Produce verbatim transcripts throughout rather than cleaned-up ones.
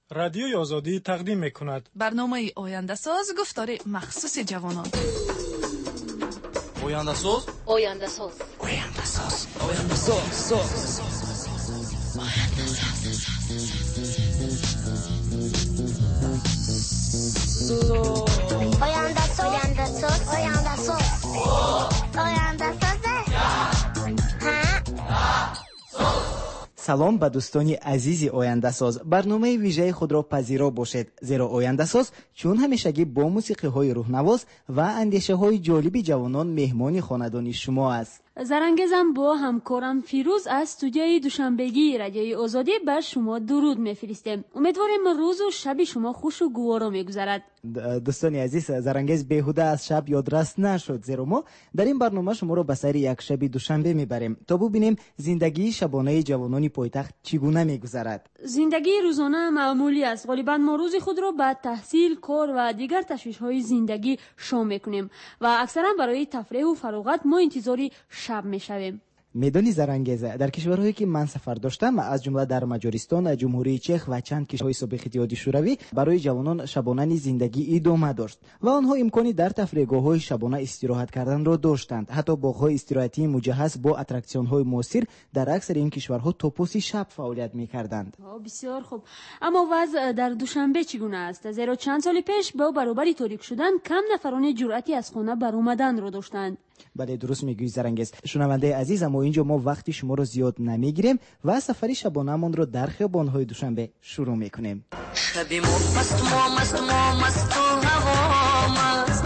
رادیوی آزادی تقدیم می‌کند. برنامه آینده ساز گفتار مخصوص جوانان. آینده ساز آینده ساز آینده ساز آینده ساز آینده ساز آینده ساز آینده ساز آینده ساز салом ба дӯстони азизи ояндасоз. барномаи вижаи худро пазиро бошед, зеро ояндасоз чун ҳамешагӣ бо мусиқиҳои рӯҳнавоз ва андешаҳои ҷолиби ҷавонон меҳмони хонадони шумо аст. зарангезам бо ҳамкорам фирӯз аз студияи душанбегии радиои озодӣ ба шумо дуруд мефиристем. умедворем рӯзу шаби шумо хушу гуворо мегузарад. дӯстони азиз, зарангез беҳуда аз шаб ёдрас нашуд, зеро мо дар ин барнома шуморо ба сайри якшаби душанбе мебарем то бубинем зиндагии шабонаи ҷавонони пойтахт чӣ гуна мегузарад. зиндагии рӯзона маъмулӣ аст. ғолибан мо рӯзи худро ба таҳсил, кор ва дигар ташвишҳои зиндагӣ шом мекунем ва аксаран барои тафреҳу фароғат мо интизори шаб мешавем. медони зарангез, дар кишварҳое ки ман сафар доштам, аз ҷумла дар маҷористон, ҷумҳурии чех ва чанд кишварҳои собиқи иттиҳоди шӯравӣ, барои ҷавонон шабонани зиндагӣ идома дошт ва онҳо имкони дар тафреҳгоҳҳои шабона истироҳат карданро доштанд. ҳатто боғҳои истироҳатии муҷаҳҳаз бо аттраксионҳои муосир дар аксари ин кишварҳо то поси шаб фаъолият мекарданд. бисёр хуб. аммо вазъ дар душанбе чӣ гуна аст? зеро чанд соли пеш бо баробари торик шудан кам нафароне ҷуръати аз хона баромаданро доштанд. бале, дуруст мегӯӣ зарангез. шунавандаи азиз, аммо инҷо мо вақти шуморо зиёд намегирем ва сафари шабонаамонро дар хиёбонҳои душанбе шурӯъ мекунем. شبی مست ما مست ما مست و هوا مست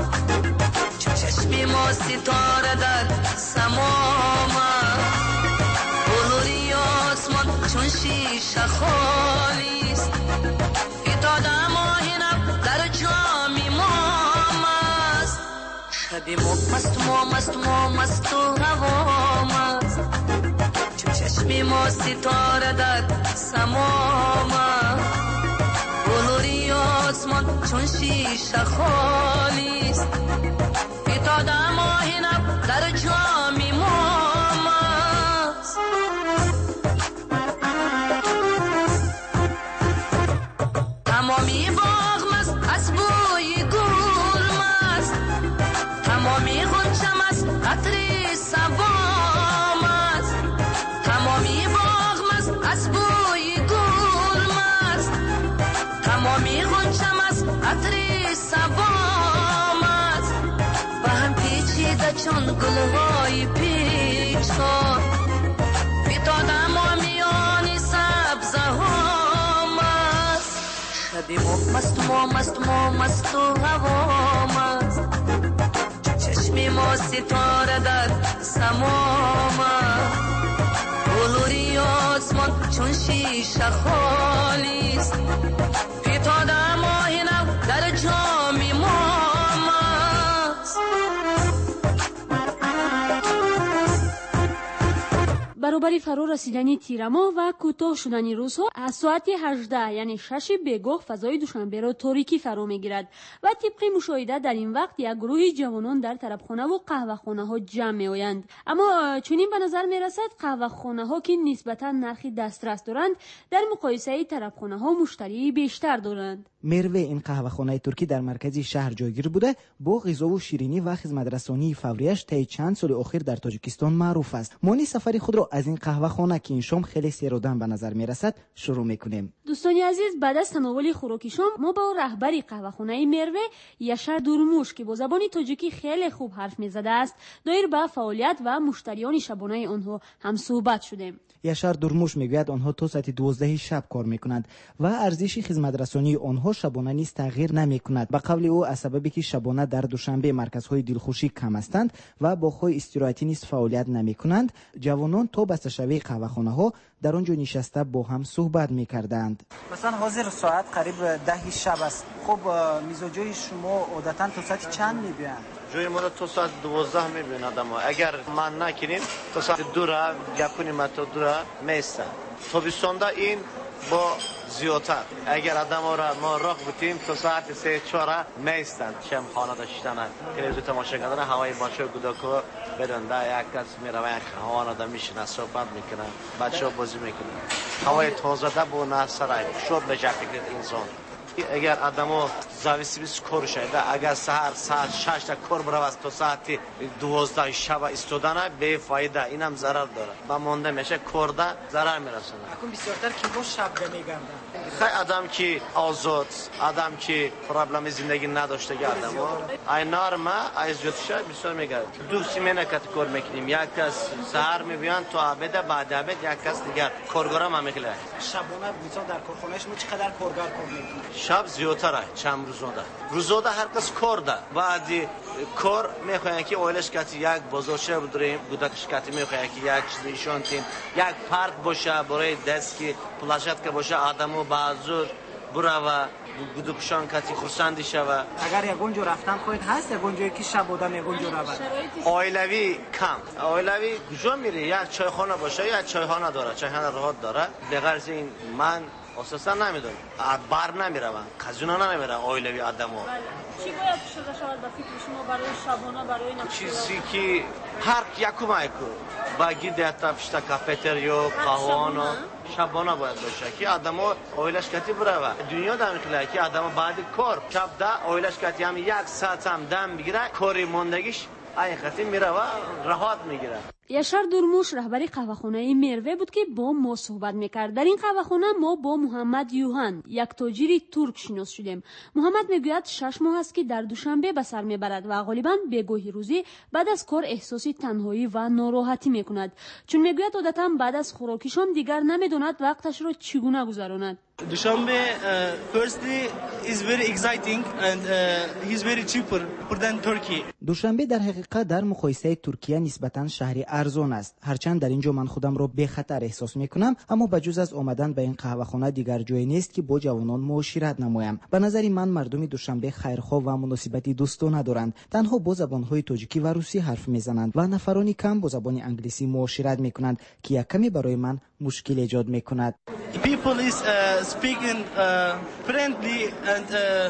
چشمی ما ستاره در سما مست بلوری آسمان چون شیشه خالی است فتاده ماهی نب در جامی ما مست شبی مست ما مست ما مست و هوا مست چشمی ما ستاره در سما مست بلوری آسمان چون شیشه خالی است فتاده ماهی نب در جامی ما مست تمامی باغ مست از بوی گل مست تمامی غنچه مست عطر صبا مست تمامی باغ مست از بوی گل مست تمامی غنچه مست عطر صبا مست و هم پیچیده چون گلهای پیچان فتاده ما میانی سبزه ها مست شبی ما مست ما مست ما مست و هوا مست چشمی ما ستاره در سما مست بلوری آسمان چون شیشه خالی است فتاده ماهی نب در جامی ما مست баробари фаро расидани тирамоҳ ва кӯтоҳ шудани рӯзҳо аз соати ҳаждаҳ яъне шаши бегоҳ фазои душанберо торикӣ фаро мегирад ва тибқи мушоҳида дар ин вақт як гурӯҳи ҷавонон дар тарабхонаву қаҳвахонаҳо ҷамъ меоянд. аммо чунин ба назар мерасад қаҳвахонаҳо ки нисбатан нархи дастрас доранд дар муқоисаи тарабхонаҳо муштарии бештар доранд. мерве, ин қаҳвахонаи туркӣ дар маркази шаҳр ҷойгир буда бо ғизову ширинӣ ва хизматрасонии фаврияш таи чанд соли охир дар тоҷикистон маъруф аст. мони сафари худро аз ин қаҳвахона ки ин шом хеле серодан ба назар мерасад шурӯъ мекунем. дӯстони азиз, баъд аз тановули хӯроки шом мо ба раҳбари қаҳвахонаи мерве яшар дурмуш ки бо забони тоҷикӣ хеле хуб ҳарф мезадааст доир ба фаъолият ва муштариёни шабонаи онҳо ҳамсӯҳбат шудем. яшар дурмуш мегӯяд онҳо то соати дувоздаҳи шаб кор мекунанд ва арзиши хизматрасонии онҳо шабона низ тағйир намекунад. ба қавли ӯ, аз сабабе ки шабона дар душанбе марказҳои дилхушӣ кам ҳастанд ва боғҳои истироҳатӣ низ фаъолият намекунанд, ҷавонон то басташавии қаҳвахонаҳо дар он ҷо нишаста бо ҳам суҳбат мекарданд. مثلا حاضر ساعت قریب ده شب است. خب میزوجای شما عادتا تا ساعت چند میبینن؟ جوی ما تا ساعت دوازده میبینند، اما اگر من نکنیم تا ساعت دو را یکونی متر دو را میستن. تابستاندا این با زیادتر اگر آدم را ما راه بودیم تا ساعت سه چهار میستن. شم خانه داشتن، تلویزیون تماشا کردن، هوای بچه‌ها گوداکو بدن، یک کس میره یک خانه دا میشینه صحبت میکنه، بچه‌ها بازی میکنه. هوای تازه ده بو نسرای شد به جفت انسان اگر آدمو زاویسی بیس کور شده اگر سحر ساعت شش تا کور برود تا ساعت دوازده شب استودانه به فایده اینم ضرر داره با مونده میشه کورده ضرر میرسونه اكون بسیارتر که با شب میگردن خیلی آدم که آزاد آدم که پرابلم زندگی نداشته آدمو ای نارما ای زیادش بسیار میگرد دو سیمینه کات کور میکنیم یک کس سحر میبیان تو عبد بعد عبد یک کس دیگر کارگرا هم میخله شبانه مثلا در کارخانهش ما چقدر کارگر کار میکنیم شب زیادتره چند روزونده روزونده هر کس کار ده بعدی کار میخواین که اویلش کتی یک بازارچه بدریم بودکش کتی میخواین که یک چیز نشون تین یک پارک باشه برای دست که پلاشت که باشه آدمو بازار برا و گودکشان کتی خرسندی شوه اگر یگون جو رفتن خواهید هست یگون جایی که شب بودن یگون جو رود آیلوی کم آیلوی کجا میره یک چایخانه باشه یک چایخانه داره چایخانه راحت داره بغیر این من اساسا نمیدونم بار نمیروم کازینو نمیره آیلوی آدمو چی باید شده شود با فکر شما برای شبانه برای نقشه چیزی که هر یکو مایکو باگی دیتا پشت کافتریا قهوه‌انا شبانه باید باشه که آدمو آیلش کتی بره دنیا دام میخواد که آدمو بعد کار شب ده آیلش کتی هم یک ساعت هم دم بگیره کاری موندگیش این خاطر میره و راحت میگیره. یاشار دورموش رهبری قهوه‌خانه میروه بود که با ما صحبت میکرد. در این قهوه‌خانه ما با محمد یوهان یک تاجر ترک شناس شدیم. محمد میگوید شش ماه است که در دوشنبه به سر میبرد و غالبا به گاهی روزی بعد از کار احساس تنهایی و ناراحتی میکند، چون میگوید عادتا بعد از خوراکیشان دیگر نمیداند وقتش را چگونه گذراند. Dushanbe uh, firstly is very exciting and uh, he's very cheaper than Turkey. دوشنبه در حقیقت در مقایسه ترکیه نسبتاً شهری ارزان است. هرچند در اینجا من خودم را به خطر احساس میکنم، اما بجز از آمدن به این قهوه‌خانه دیگر جایی نیست که با جوانان معاشرت نمایم. به نظر من مردم دوشنبه خیرخواه و مناسبتی دوستانه دارند. تنها با زبان‌های تاجیکی و روسی حرف میزنند و نفرانی کم با زبان انگلیسی معاشرت میکنند که یک کمی برای من مشکل ایجاد میکند. People is uh, speaking uh, friendly and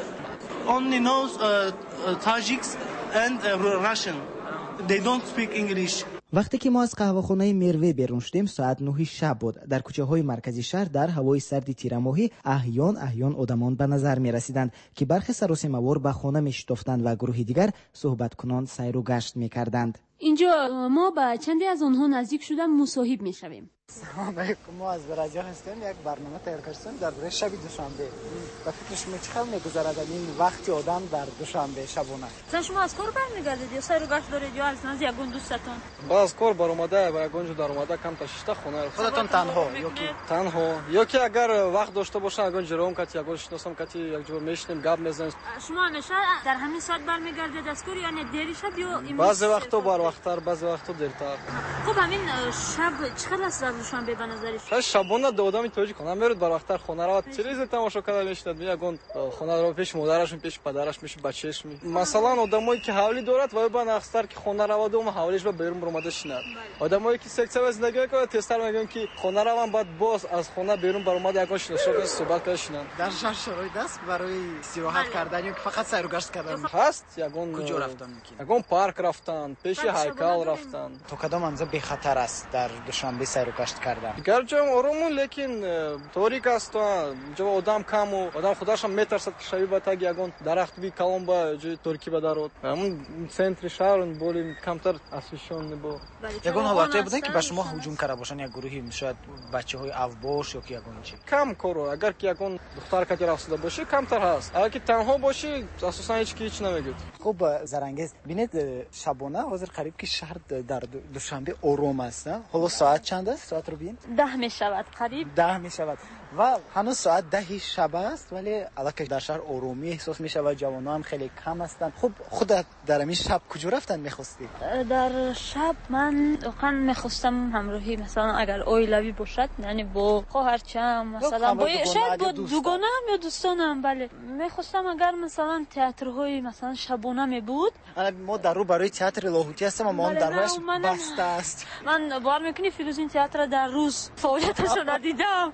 uh, only knows uh, uh, Tajiks and uh, Russian. They don't speak English. وقتی که ما از قهوه‌خانه میروه بیرون شدیم ساعت نه شب بود. در کوچه‌های مرکزی شهر در هوای سرد تیر ماهی احیان احیان آدمان به نظر می رسیدند که برخی سراسیمه‌وار به خانه می شتافتند و گروهی دیگر صحبت کنان سیر و گشت می کردند. اینجا ما به چندی از آنها نزدیک شدن مصاحب می شویم. سلام علیکم، ما از برازیل هستیم. یک برنامه تیار کردیم درباره شب دوشنبه. و فکر شما چقدر میگذرد این وقتی آدم در دوشنبه شبانه؟ مثلا شما از کار برمیگردید یا سیر و گشت دارید یا از نزد یگون دوستتون؟ باز کار بر اومده و یگون جو در اومده کم تا شش تا خونه. خودتون تنها یا کی؟ تنها یا که اگر وقت داشته باشه یگون جرام کات یگون شناسم کات یک جور میشنیم گپ میزنیم. شما همیشه در همین ساعت برمیگردید از کار یا نه دیری شب یا این بعض وقتا بر وقتتر بعض وقتا دیرتر. خب همین شب چقدر است دوشنبه به نظر شما؟ شبانه دو آدمی توجه کنه میرود بر وقتتر خونه را تلویزیون تماشا کرده میشند میگن خونه رو پیش مادرشون پیش پدرش میشه بچهش می مثلا آدمایی که حولی دارد و با نخستر که خونه رو و حولیش به بیرون برآمده شناد آدمایی که سکسه زندگی میکنه تستر میگن که خونه رو بعد باز از خونه بیرون برآمده یگان شناسا صحبت کردن در شهر شرایط است برای استراحت کردن یا که فقط سیر و گشت کردن هست یگان کجا رفتن میکنن یگان پارک رفتن پیش هیکل رفتن تو کدام منظر بی خطر است در دوشنبه سیر و گشت کردن گرچه آرومون لیکن تاریک است جو آدم کم و آدم خودش هم میترسد که شبیه به تگ یگان درخت بی کلام با جای ترکی بدارد همون سنتر شهر بولیم کمتر اسوشون نبود یگان حالتی بوده که به شما هجوم کرده باشن یک گروهی شاید بچه‌های افباش یا که یگان چی کم کارو اگر که یگان دختر کتی رفته باشه کمتر هست اگر که تنها باشی اساسا هیچ کی هیچ نمیگه. خوب زرنگیز ببینید شبانه حاضر قریب که شهر در دوشنبه آروم است. حالا ساعت چند است؟ ساعت رو ببین ده می شود قریب ده می شود و هنوز ساعت ده شب است ولی الان در شهر آرومی احساس می شود. جوانان هم خیلی کم هستند. خب خودت در این شب کجا رفتن می‌خواستی؟ در شب من واقعا می‌خواستم همراهی مثلا اگر اویلوی باشد یعنی با خواهرچم مثلا با شاید با دوگانه هم یا دوستانم بله می‌خواستم اگر مثلا تئاترهای مثلا شبانه می بود. ما در رو برای تئاتر لاهوتی هستم و ما هم درش بسته است. من باور می‌کنی فیروزین تئاتر را در روز فعالیتش را دیدم.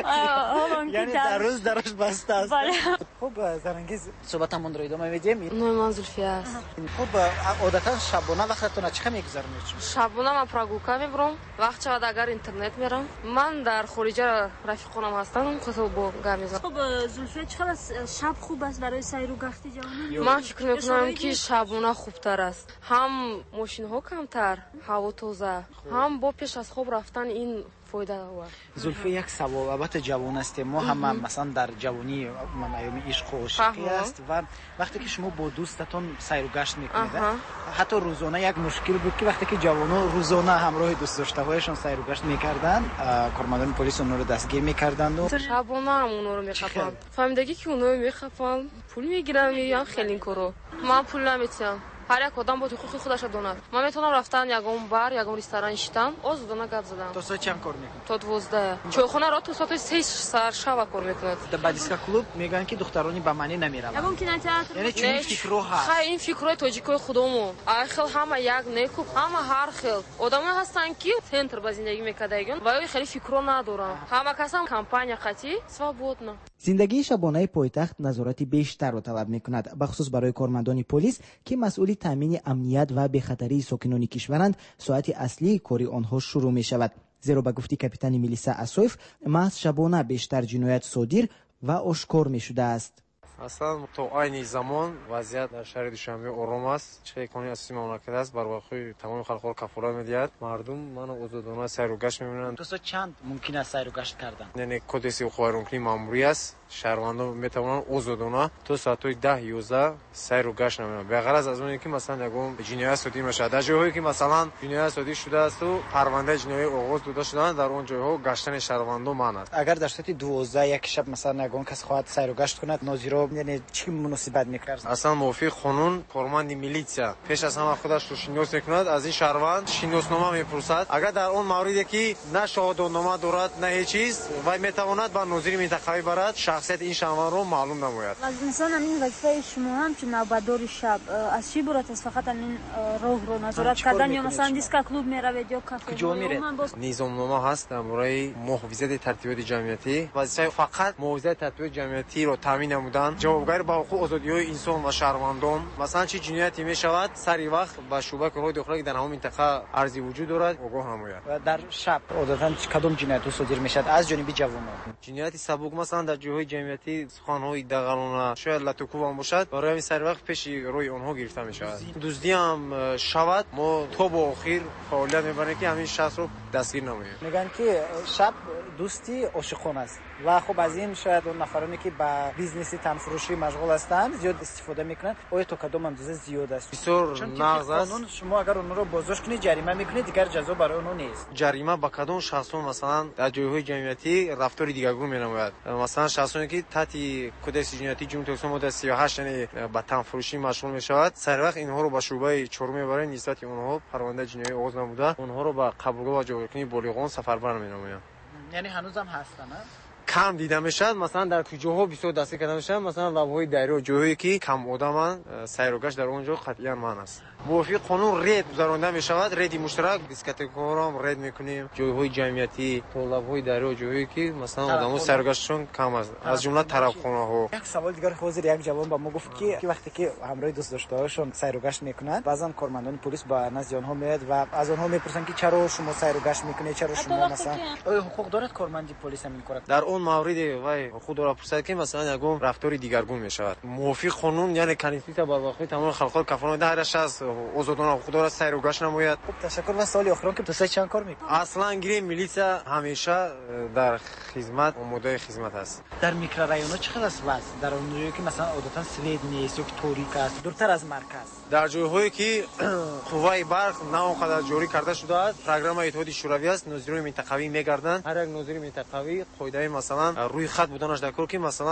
یعنی در روز درش بسته است. بله. خب زرنگیز صحبتمون رو ادامه میدیم. نویمان زلفیه است. خب عادتا شبانه وقتتون چقدر میگذرونید؟ شبانه من پروگرام میبرم. وقت شود اگر اینترنت میرم. من در خارج رفیقانم هستم. خود با گام میزنم. خب زلفیه چقدر شب خوب است برای سیر و گشت جوانان؟ من فکر میکنم که شبانه خوبتر است. هم ماشین ها کمتر، هوا تازه، هم با پیش از خواب رفتن این فایده داره. زلفی یک ثوابت جوان است. ما هم مثلا در جوانی من ایام عشق و عاشقی است و وقتی که شما با دوستتون سیر و گشت میکنید حتی روزانه یک مشکل بود که وقتی که جوانان روزانه همراه دوست داشته هایشان سیر و گشت میکردن کارمندان پلیس اونها رو دستگیر میکردند و شبانه هم اونها رو میخوابن. فهمیدگی که اونها میخوابن پول میگیرن یا خیلی کارو. من پول نمیتونم. هر یک آدم با حقوق خودش داند. من میتونم رفتن یگام بار یگام رستوران شدم آزادانه گپ زدم. تو ساعت چند کار میکنی؟ تا دوازده. چایخانه را تو ساعت سه سر شب کار میکنه. در بادیسکا کلوب میگن که دخترانی به معنی نمیرن. یگام کینوتئاتر. یعنی چه فکرو هست؟ خیلی این فکرای تاجیکای خودمون. آخر همه یک نیکو همه هر خیل آدمایی هستن که سنتر با زندگی میکردن و خیلی فکرو ندارن. همه کس هم کمپانی خاطی свободно. زندگی شبانه پایتخت نظارت بیشتر را طلب میکند، بخصوص برای کارمندان پلیس که مسئول تامین امنیت و بخطری ساکنان کشورند. ساعت اصلی کاری آنها شروع می شود، زیرا به گفته کاپیتان میلیسا اسویف محض شبانه بیشتر جنایت صادر و آشکار می شده است. اصلا تو عین زمان وضعیت در شهر دوشنبه آرام است. چه کنی اساسی مملکت است بر واقع تمام خلق را کفالت میدهد. مردم منو آزادانه سیر و گشت میبینند. تو چند ممکن است سیر و گشت کردن؟ یعنی کدس حقوقی ماموری است. شهروندان میتوانند آزادانه تو ساعت ده یازده سیر و گشت نمایند. به غرض از اون که مثلا یگام جنایت صادر نشود. در جاهایی که مثلا جنایت صادر شده است و پرونده جنایی آغاز داده شده در اون جاها گشتن شهروندان منع است. اگر در ساعت دوازده یک شب مثلا یگام کس خواهد سیر و گشت کند ناظرا یعنی چی مناسبت میکرد؟ اصلا موافق قانون کارمند میلیسیا پیش از همه خودش رو شناس میکند. از این شهروند شناسنامه میپرسد. اگر در اون موردی که نه شهادتنامه دارد نه هیچ چیز و میتواند با ناظر منطقه‌ای برد شخصیت این شهروند رو معلوم نماید. از انسان این وظیفه شما هم که نوبتدار شب از چی برات است؟ فقط این راه رو نظارت کردن یا مثلا دیسکا کلوب میروید یا کافه کجا میرید؟ نظامنامه هست در مورد محافظت ترتیبات جمعیتی. وظیفه فقط محافظت ترتیبات جمعیتی رو تامین نمودن. جوابگار با حقوق آزادی‌های انسان و شهروندان. مثلا چه جنایتی میشود سری وقت با شعبه کارهای داخلی در همون منطقه ارزی وجود دارد آگاه نماید. و در شب عادتاً کدام جنایت صادر میشد از جانب جوانان؟ جنایت سبک مثلا در جاهای جمعیتی خانه‌های دغلانه شاید لاتوکو هم باشد برای همین سری وقت پیش روی آنها گرفته میشود. دزدی هم شود ما تا با آخر فعالیت میبریم که همین شخص رو دستگیر نماییم. میگن که شب دوستی عاشقانه است و خب از این شاید اون نفرانی که با بیزنس تن فروشی مشغول هستند زیاد استفاده میکنن. آیا تو کدام اندازه زیاد است؟ بسیار نقض است. قانون شما اگر اون رو بازداشت کنید جریمه میکنید دیگر جزا برای اون نیست. جریمه با کدام شخصون مثلا در جایهای جمعیتی رفتار دیگرگون مینماید. مثلا شخصانی که تحت کدس جنایتی جنبش توسعه ماده سی و هشت یعنی با تن فروشی مشغول میشود سر وقت اینها رو با شعبه چهارم میبرند نسبت اونها پرونده جنایی آغاز نموده اونها رو با قبولگاه و جایگزینی بالغان سفربر مینمایند. یعنی هنوزم هستن ها؟ کم دیده میشد مثلا در کجاها بسیار دستی کرده میشد مثلا لبهای دایره و جاهایی که کم آدمن سیر و گشت در اونجا قطعا من است. موافق قانون رید گذرانده می شود. ریدی مشترک دیسکوتک‌ها هم رید میکنیم. جاهای جمعیتی تو لبهای دایره و جاهایی که مثلا آدمو سیر و گشتشون کم است از جمله طرفخانه ها. یک سوال دیگر حاضر یک جوان با ما گفت که که وقتی که همراه دوست داشته هاشون سیر و گشت میکنند بعضن کارمندان پلیس با نزد آنها میاد و از آنها میپرسن که چرا شما سیر و گشت میکنید چرا شما مثلا آیا حقوق دارد کارمندی پلیس همین کار در اون مورد وای خود را پرسید که مثلا یگم رفتاری دیگرگون میشود. موافق قانون یعنی کنیسیت با واقعی تمام خلق کفالت هرش از آزادانه خود را سیر و گشت نماید. خب تشکر. و سوالی آخرام که تو سه چند کار میکنی؟ اصلا گیری میلیسا همیشه در خدمت آماده خدمت است. در میکرورایونا چقدر است وضع؟ در اونجایی که مثلا عادتا سوید نیست یا تاریک است دورتر از مرکز؟ در جاهایی که قوای برق نه اونقدر جاری کرده شده است پروگرام اتحادیه شوروی است ناظرین منطقوی میگردند. هر یک ناظر منطقوی قاعده مثلا روی خط بودنش در کار که مثلا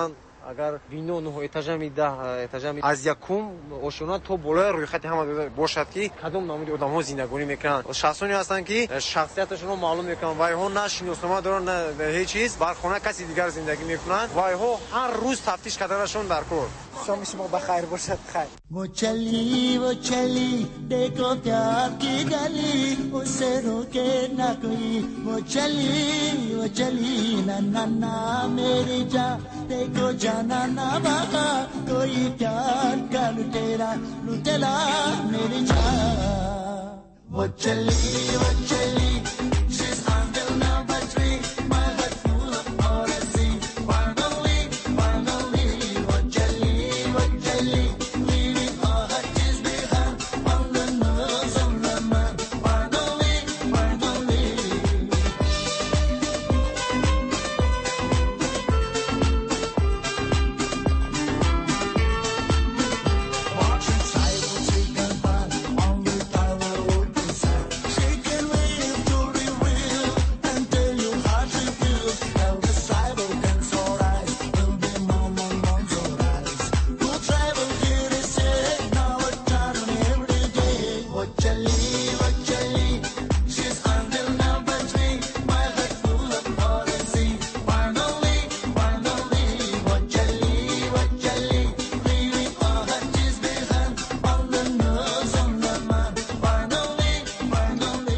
агар бино ну этажами да этажами аз якум ошуна то болои рӯйхати ҳама бошад ки кадом намуди одамҳо зиндагонӣ мекунанд шахсоне ҳастанд ки шахсияташонро маълум мекунанд вайҳо на шиноснома доранд на ҳеҷ чиз бар хона каси дигар зиндагӣ мекунанд вайҳо ҳар рӯз тафтиш карданашон дар кор شام شما بخیر باشد خیر वो चली वो चली देखो प्यार की गली उसे रोके ना कोई वो चली वो चली ना ना ना मेरी जान देखो जाना ना बाबा कोई प्यार का लुटेरा लुटेरा मेरी जान वो चली वो चली she's under number three my heart full of honesty finally finally वो चली वो चली leaving all her tears behind on the nose of the man finally finally watching cycles we can find on the tower road beside she can wave to reveal and tell you how she feels tell the cyber can so rise will be mama mom's alright to travel here to say now a time every day what chali what chali she's under number three my heart full of honesty finally finally what chali what chali leaving all her tears behind on the nose of the man finally finally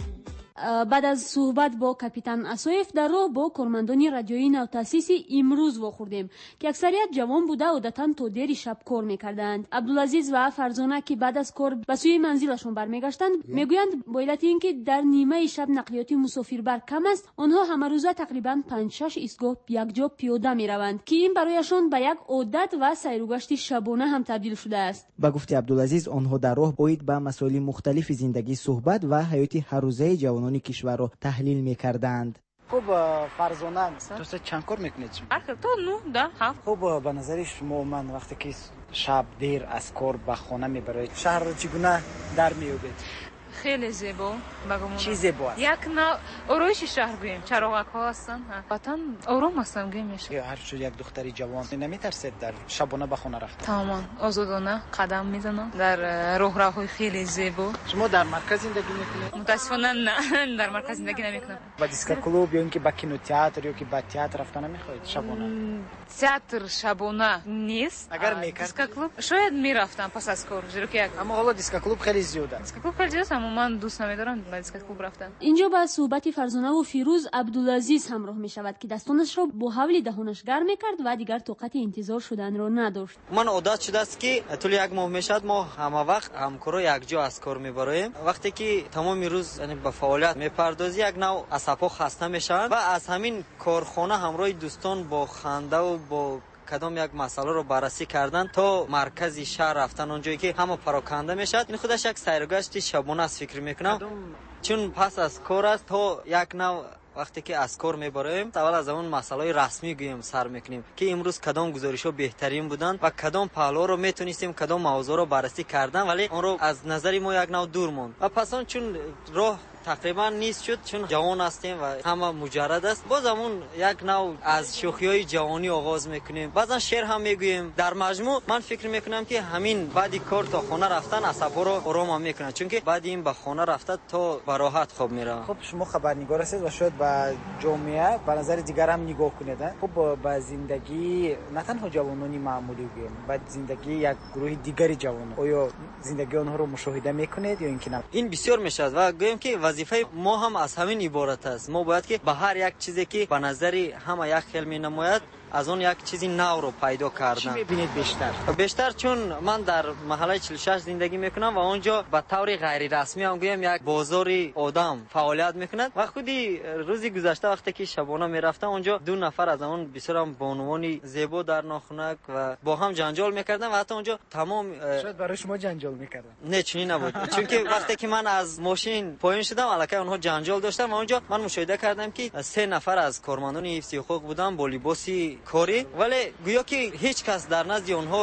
بعد از صحبت با کاپیتان اسویف در راه با کارمندان رادیویی نوتاسیسی امروز واخوردیم که اکثریت جوان بوده عادتاً تا دیر شب کار میکردند. عبدالعزیز و فرزانه که بعد از کار به سوی منزلشان برمیگشتند میگویند با علت اینکه در نیمه شب نقلیات مسافربر کم است آنها همه روزه تقریبا پنج شش ایستگاه یک جا پیاده میروند که این برایشان به یک عادت و سیر و گشت شبانه هم تبدیل شده است. با گفته عبدالعزیز آنها در راه باید به مسائل مختلف زندگی صحبت و حیات هر روزه جوانان کشور را تحلیل میکردند. خب فرزانه تو چند کار میکنید؟ هر تو نو ده هفت. خب به نظر شما من وقتی که شب دیر از کار به خانه میبرید شهر رو چگونه در میابید؟ خیلی زیبا بگم چی زیبا است؟ یک نوع آرایش شهر گوییم چراغک ها هستن وطن آرام هستن گوییم میشه هر شو یک دختری جوان نمیترسید در شبانه به خانه رفت؟ تماما آزادانه قدم میزنم در راهروهای خیلی زیبا. شما در مرکز زندگی میکنید؟ متاسفانه نه در مرکز زندگی نمیکنم. با دیسکو کلوب یا اینکه با کینوتئاتر یا که با تئاتر رفتن نمیخواید شبانه؟ تئاتر شبانه نیست. اگر میکرد دیسکو کلوب شاید میرفتم پس از کار زیرا اما حالا دیسکو کلوب خیلی زیاده. دیسکو کلوب خیلی زیاده اما من دوست نمیدارم به دیسکو کلوب رفتن. اینجا با صحبت فرزانه و فیروز عبدالعزیز همراه می شود که دستانش را با حول دهانش گرم میکرد و دیگر طاقت انتظار شدن را نداشت. من عادت شده است که طول یک ماه میشد ما همه وقت همکارا یک جا از کار میبریم. وقتی که تمام روز یعنی به فعالیت میپردازی یک نوع عصبها خسته میشن و از همین کارخانه همراه دوستان با خنده و با کدام یک مسئله رو بررسی کردن تا مرکز شهر رفتن اونجایی که همه پراکنده میشد. این خودش یک سیرگشت شبانه است فکر میکنم چون پس از کار است تا یک نوع وقتی که از کار میبریم اول از اون مسائل رسمی گویم سر میکنیم که امروز کدام گزارش‌ها بهترین بودن و کدام پهلو رو میتونستیم کدام موضوع رو بررسی کردن ولی اون رو از نظر ما یک نوع دور موند و پس اون چون راه تقریبا نیست شد چون جوان هستیم و همه مجرد است باز همون یک نوع از شوخی‌های جوانی آغاز میکنیم بعضا شعر هم میگوییم در مجموع من فکر میکنم که همین بعد کار تا خانه رفتن عصب‌ها رو آرام میکنه چون که بعد این به خانه رفتن تا به راحت خواب میره. خب شما خبرنگار هستید و شاید با جامعه به نظر دیگر هم نگاه کنید. خب با زندگی نه تنها جوانانی معمولی گویم با زندگی یک گروه دیگری جوان آیا زندگی آنها رو مشاهده میکنید یا اینکه نه؟ این بسیار میشه و گویم که وظیفه ما هم از همین عبارت است. ما باید که به هر یک چیزی که به نظر همه یک خیل می نماید از اون یک چیزی نو رو پیدا کردن. چی میبینید بیشتر؟ بیشتر چون من در محله چهل و شش زندگی میکنم و اونجا به طور غیر رسمی هم گویم یک بازاری آدم فعالیت میکند و خودی روزی گذشته وقتی که شبانه میرفتم اونجا دو نفر از اون بسیار هم بانوانی زیبا در ناخنک و با هم جنجال میکردن و حتی اونجا تمام شاید برای شما جنجال میکردن. نه چنین نبود چون که وقتی که من از ماشین پایین شدم الکی اونها جنجال داشتن و اونجا من مشاهده کردم که سه نفر از کارمندان حفظ حقوق بودن با لباسی کاری ولی گویا که هیچ کس در نزد اونها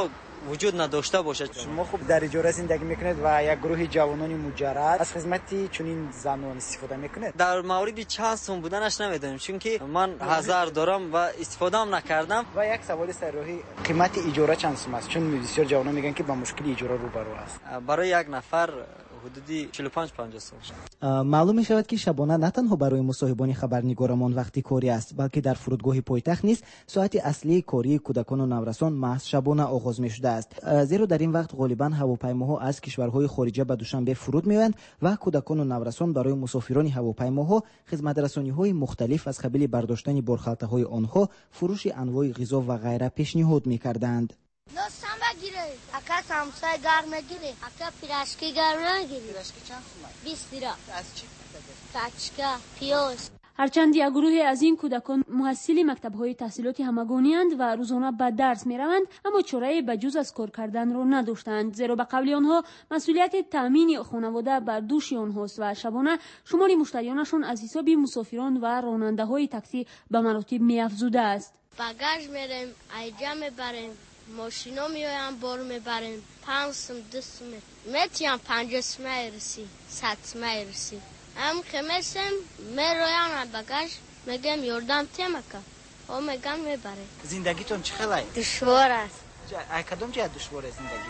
وجود نداشته باشد. شما خوب در اجاره زندگی میکنید و یک گروه جوانان مجرد از خدمتی چنین زنان استفاده میکنید؟ در مورد چند سوم بودنش نمیدونم، چون که من هزار دارم و استفاده هم نکردم. و یک سوال سراحی، قیمت اجاره چند سوم است؟ چون بسیار جوانان میگن که با مشکل اجاره روبرو است. برای یک نفر حدودی چهل و پنج پنجاه سوم. معلوم می شود که شبانه نه تنها برای مصاحبان خبرنگارمان وقتی کاری است، بلکه در فرودگاه پایتخت نیز ساعت اصلی کاری کودکان و نورسان محض شبانه آغاز می شده است، زیرا در این وقت غالبا هواپیماها از کشورهای خارجه به دوشنبه فرود میآیند و کودکان و نورسان برای مسافران هواپیماها خدمت رسانی‌های مختلف از قبیل برداشتن بارخلطه‌های آنها، فروش انواع غذا و غیره پیشنهاد می‌کردند. دوستم بگیره، اکا سامسای گرم گیره، اکا پیراشکی گرم نگیره. پیراشکی چند تومن؟ بیست لیره. از چی؟ کچکا، پیاز. هرچند یک گروه از این کودکان محصل مکتب‌های تحصیلات همگانی‌اند و روزانه به درس می‌روند، اما چاره‌ای بجز از کار کردن را نداشتند، زیرا به قول آنها مسئولیت تأمین خانواده بر دوش آنهاست و شبانه شمار مشتریانشان از حساب مسافران و راننده‌های تاکسی به مراتب می‌افزوده است. بagaژ میریم، ایجا میبریم، ماشینا میایم بار میبریم، پنج سم دست میتیم پنجاه سم رسی، صد سم رسی. هم خمیسم میرویم بagaژ میگم یاردم تیمکا، او میگم میبره. زندگیتون چه خلای؟ دشوار است. ای کدوم جهت دشوار زندگی؟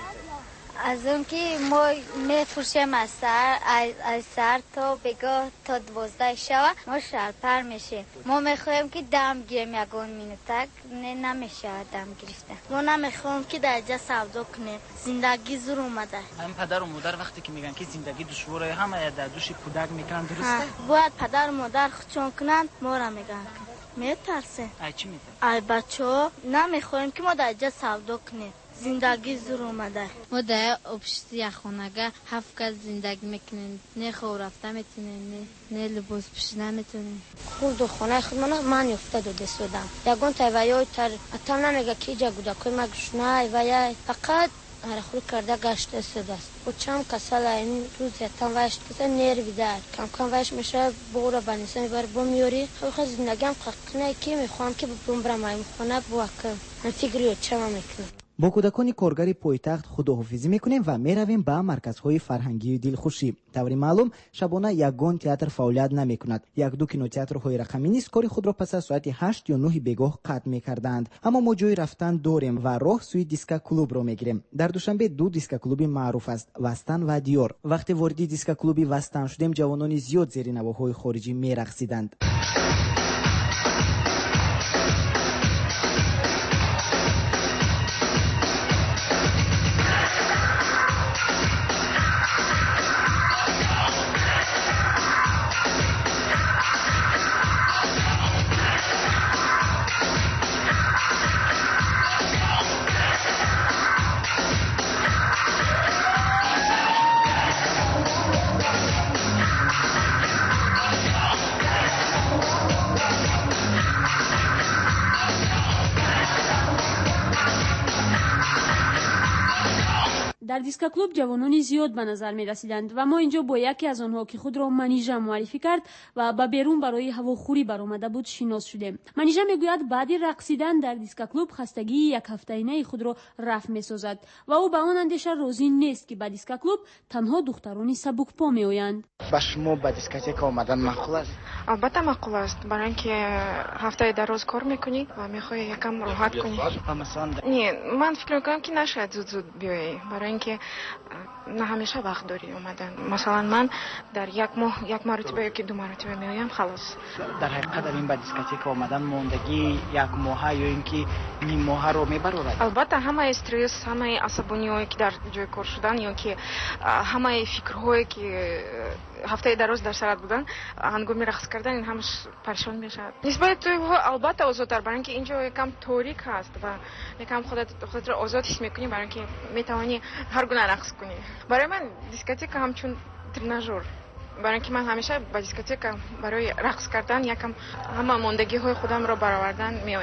از اون که ما میفروشیم از سر از سر تا بگاه تا دوازده شوا ما شرپر میشیم. ما میخوایم که دم گیریم یکون مینوتک نه نمیشه دم گرفته. ما نمیخوایم که در جا سودا کنیم. زندگی زور اومده. هم پدر و مادر وقتی که میگن که زندگی دشواره همه در دوش کودک میکنن، درسته؟ باید پدر و مادر خودشون کنن، ما را میگن میترسه. ای چی میترسه؟ ای بچه‌ها نمیخوایم که ما در جا سودا کنیم. زندگی زور اومده. ما در obشتی خونگه هفت کس زندگی میکنیم، نه خور رفته میتونیم، نه, نه لباس پوشیدن میتونیم. خود و خونه خود من من افتاد و دستودم. یگون تایوایی تر اتم نمیگه کی جا گودکوی مگش نه وای فقط هر خور کرده گشت استاد است. و چند کسال این روز اتم وایش کسا نروی دار. کم کم وایش میشه بورا بنیسانی بار بمیاری. خود زندگیم قطعنه کی میخوام که ببرم برای خونه بوکم. من فکری چه میکنم. با کودکان کارگر پایتخت خداحافظی میکنیم و میرویم به مرکزهای فرهنگی دلخوشی. طوری معلوم شبانه یگان تئاتر فعالیت نمیکند. یک دو کینوتئاترهای رقمی نیز کاری خود را پس از ساعت هشت یا نه بگاه قطع میکردند. اما ما جای رفتن داریم و راه سوی دیسکا کلوب را میگیریم. در دوشنبه دو دیسکا کلوب معروف است، وستن و دیور. وقتی وارد دیسکا کلوب وستن شدیم جوانان زیاد زیر نواهای خارجی میرقصیدند. در دیسکا کلوب جوانانی زیاد به نظر می رسیدند و ما اینجا با یکی از آنها که خود را منیژه معرفی کرد و به بیرون برای هواخوری برآمده بود شناس شدیم. منیژه میگوید بعد رقصیدن در دیسکا کلوب خستگی یک هفته اینه خود را رفع می سازد و او به آن اندیشه راضی نیست که به دیسکا کلوب تنها دخترانی سبکپا می آیند. با شما به دیسکوتک آمدن معقول است؟ البته معقول است، برای اینکه هفته دراز کار میکنی و میخوای یکم راحت کنی. مثلا نه من فکر میکنم که نشاید زود زود بیایی، برای اینکه نه همیشه وقت داری اومدن. مثلا من در یک ماه یک مرتبه یا دو مرتبه میایم خلاص. در حقیقت در این به دیسکوتک آمدن ماندگی یک ماه یا اینکه نیم ماه رو میبره؟ البته همه استرس، همه عصبانیایی که در جای کار شدن یا که همه فکرهایی که هفته دراز در سرت بودن هنگام رقص کردن این همش پریشان میشه. نسبت تو البته آزادتر، برای اینکه اینجا یکم تاریک هست و یکم خودت خودت را آزاد حس میکنی، برای اینکه میتوانی هر گونه رقص کنی. برای من دیسکوتک همچون ترناژور، برای اینکه من همیشه با دیسکوتک برای رقص کردن یکم همه ماندگی های خودم را برآوردن میایم.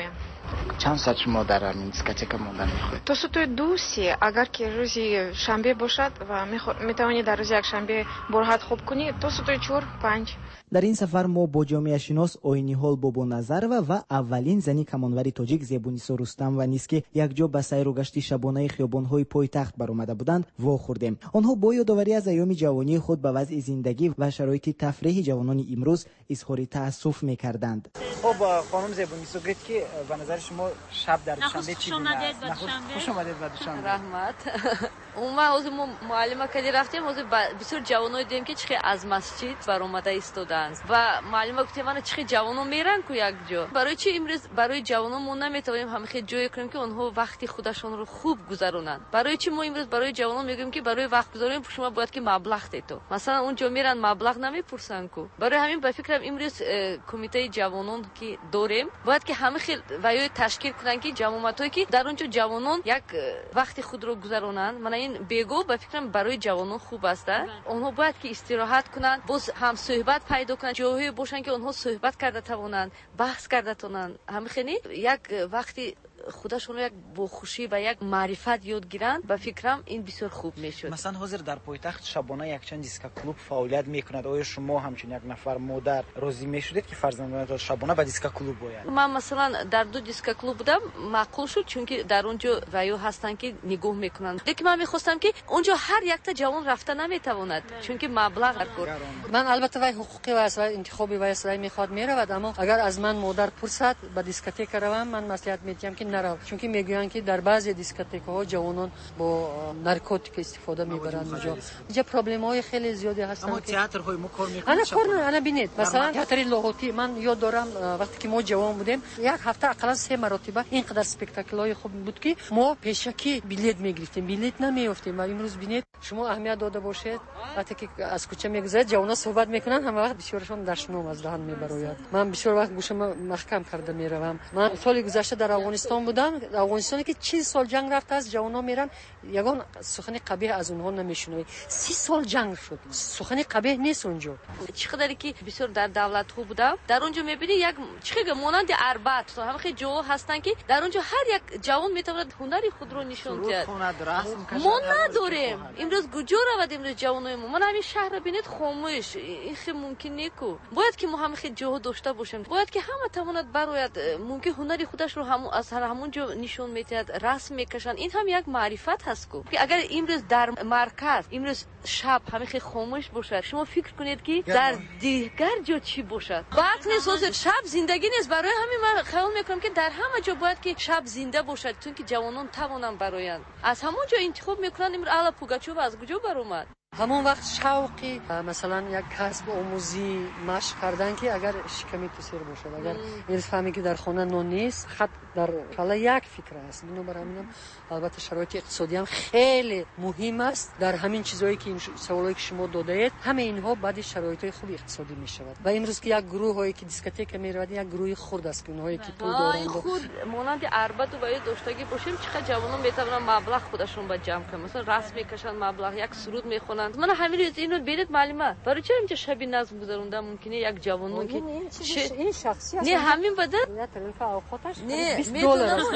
چند ساعت شما در همین دیسکوتک موندن میخواید؟ تا ساعت دو سی. اگر که روزی شنبه باشد و میتوانید در روز یک شنبه براحت خوب کنید تا ساعت چهار پنج. در این سفر ما با جامعه شناس آینیحال بابا نظر و و اولین زنی کمانوری تاجیک زیبونیسا رستم و نیز که یک جا به سیر و گشتی شبانه خیابان‌های پایتخت برآمده بودند واخوردیم. آنها با یادآوری از ایام جوانی خود به وضع زندگی و شرایط تفریح جوانان امروز اظهار تأسف می‌کردند. خب خانم زیبونیسا گفت که به نظر شما شب در دوشنبه چی بود؟ خوش اومدید به دوشنبه. رحمت. اون ما از معلم کلی رفتیم، از بسیار جوانای دیدیم که چخی از مسجد برآمده ایستادند و معلم گفتیم من چخی جوانو میرن کو یک جا. برای چی امروز برای جوانان ما نمیتونیم همه جای کنیم که اونها وقتی خودشون رو خوب گذرونن؟ برای چی ما امروز برای جوانان میگیم که برای وقت گذرونیم شما باید که مبلغ تو مثلا اونجا میرن مبلغ نمیپرسن کو. برای همین به فکرم امروز کمیته جوانان که داریم باید که همه خیل ویای تشکیل کنن که جمعیتایی که در اونجا جوانان یک وقت خود رو گذرونن. من این بیگو به فکرم برای جوانان خوب است. اونها باید که استراحت کنن، باز هم صحبت پیدا کنن، جاهایی باشن که اونها صحبت کرده توانند، بحث کرده توانند. همین خیلی یک وقتی خودشون یک با خوشی و یک معرفت یاد گیرن به فکرم این بسیار خوب میشد. مثلا حاضر در پایتخت شبانه یک چند دیسکو کلوب فعالیت میکند. آیا شما همچون یک نفر مادر راضی میشدید که فرزندانتان شبانه به دیسکو کلوب باید؟ من مثلا در دو دیسکو کلوب بودم، معقول شد چون که در اونجا ویو هستن که نگاه میکنن. لیکن من میخواستم که اونجا هر یک تا جوان رفته نمیتواند چون که مبلغ کرد. من البته وی حقوقی و اصلا انتخابی و اصلا میخواد میرود، اما اگر از من مادر پرسد به دیسکوتک روم من مصلحت میدم که نرو، چون که میگویند که در بعضی دیسکوتک ها جوانان با نارکوتیک استفاده میبرند. اونجا اینجا پرابلم های خیلی زیادی هستن. اما تئاتر های ما کار میکنه. انا کار انا ببینید مثلا تئاتر لاهوتی من یاد دارم وقتی که ما جوان بودیم یک هفته اقلا سه مرتبه اینقدر اسپکتاکل های خوب بود که ما پیشکی بلیت میگرفتیم، بلیت نمیافتیم. و امروز ببینید شما اهمیت داده باشید وقتی که از کوچه میگذرید جوانا صحبت میکنن همه وقت بسیارشون دشنام از دهن میبروید. من بسیار وقت گوشم محکم کرده میروم. من سال گذشته در افغانستان بودم، افغانستانی که چهل سال جنگ رفته است جوانا میرن یگان سخن قبیح از اونها نمیشنوی. سی سال جنگ شد، سخن قبیح نیست اونجا. چقدر که بسیار در دولت خوب بودم در اونجا میبینی یک چقدر مانند اربعت همه خیلی جو هستن که در اونجا هر یک جوان میتواند هنری خود رو نشون دهد. ما نداریم امروز کجا رود امروز جوانای ما؟ من همین شهر ببینید خاموش، این خیلی ممکن نیکو. باید که ما هم خیلی جو داشته باشیم، باید که همه تواند براید ممکن هنری خودش رو هم از هر همون جا نشون میدهد، رسم میکشن. این هم یک معرفت هست کو که اگر امروز در مرکز امروز شب همه خیلی خاموش باشد شما فکر کنید که در دیگر جا چی باشد. وقت نیست شب زندگی نیست. برای همین من خیال میکنم که در همه جا باید که شب زنده باشد چون که جوانان توانند برایند از همون جا انتخاب میکنن. امروز الا پوگاچوف از کجا برآمد؟ همون وقت شوقی مثلا یک کسب آموزی مشق کردن که اگر شکمی کثیر باشد، اگر میرس فهمی که در خانه نون نیست خط در کلا یک فکر است. اینو برای همینم البته شرایط اقتصادی هم خیلی مهم است. در همین چیزایی که سوالایی که شما داده اید همه اینها بعد شرایط خوب اقتصادی می شود. و امروز که یک گروه هایی که دیسکوتک میرود یک گروه خرد است که اونهایی که پول دارند خود مانند اربعت و باید داشتگی باشیم چقدر جوانان میتونن مبلغ خودشون با جمع کنن، مثلا رسم میکشن مبلغ یک سرود میخونن. من همین روز اینو ببینید معلومه برای چه اینجا شبی نظم گذروندن ممکنه یک جوانو که این شخصیت نه همین بده نه تلفن اوقاتش نه بیست دلار است.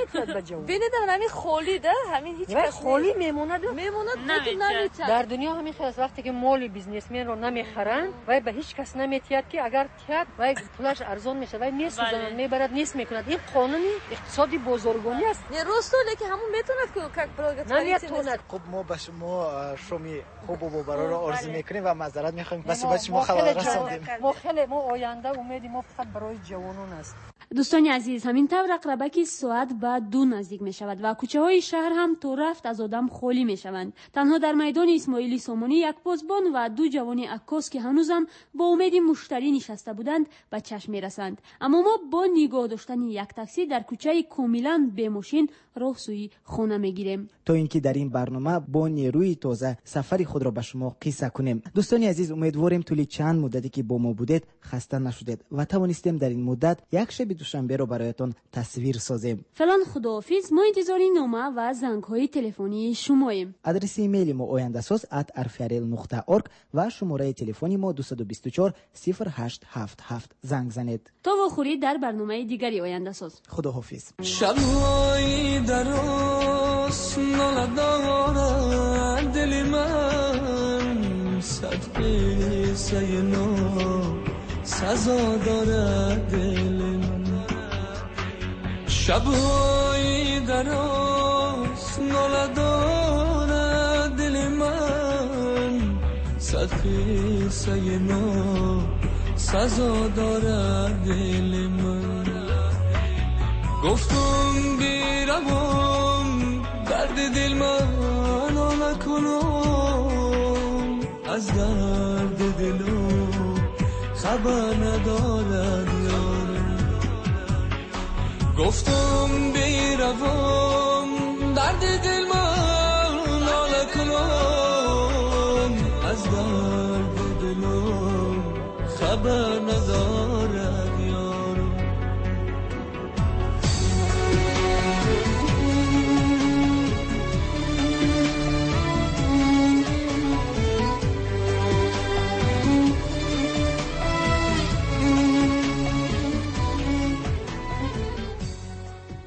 ببینید همین خالی ده همین هیچ کس خالی میموند میموند نمیتونه. در دنیا همین خیلی وقتی که مال بیزنسمن رو نمیخرن و به هیچ کس نمیتیاد که اگر تیاد و پولش ارزان میشه و میسوزن میبرد نیست میکند. این قانونی اقتصادی بزرگانی است. نه راست که همون میتونه که نمیتونه. خب ما به شما شمی خوب و برای رو آرزو میکنیم و معذرت میخوایم بس بچه ما خبر رسوندیم. ما خیلی ما آینده امیدی ما فقط برای جوانان است. دوستان عزیز همین طور رقربک ساعت به دو نزدیک می شود و کوچه های شهر هم تو رفت از آدم خالی می شوند. تنها در میدان اسماعیلی سامانی یک پاسبان و دو جوان عکاس که هنوزم با امید مشتری نشسته بودند به چشم می رسند. اما ما با نگاه داشتن یک تاکسی در کوچه کاملا بی ماشین راه سوی خانه می گیریم. تا اینکه در این برنامه با نیروی تازه سفری خود را به شما قصه کنیم. دوستان عزیز امیدواریم طول چند مدتی که با ما بودید خسته نشدید و توانستیم در این مدت یک شب دوشنبه رو برایتان تصویر سازیم. فعلا خداحافظ. ما انتظاری نامه و زنگ‌های تلفنی شماییم. آدرس ایمیل ما oyandasaz at r f r l نقطه org و شماره تلفنی ما دو دو چهار صفر هشت هفت هفت زنگ زنید. تا واخوری در برنامه دیگری آینده‌ساز. خداحافظ. شب‌های دراز نالدارد دل من، صد قصه نو سزا دارد دل من. شب‌های دراز نالدارد دل من، صد قصه نو سزا دارد دل من. گفتم بیروم درد دل من نکنم، از درد دلو خبر ندارد یارم. گفتم بیروم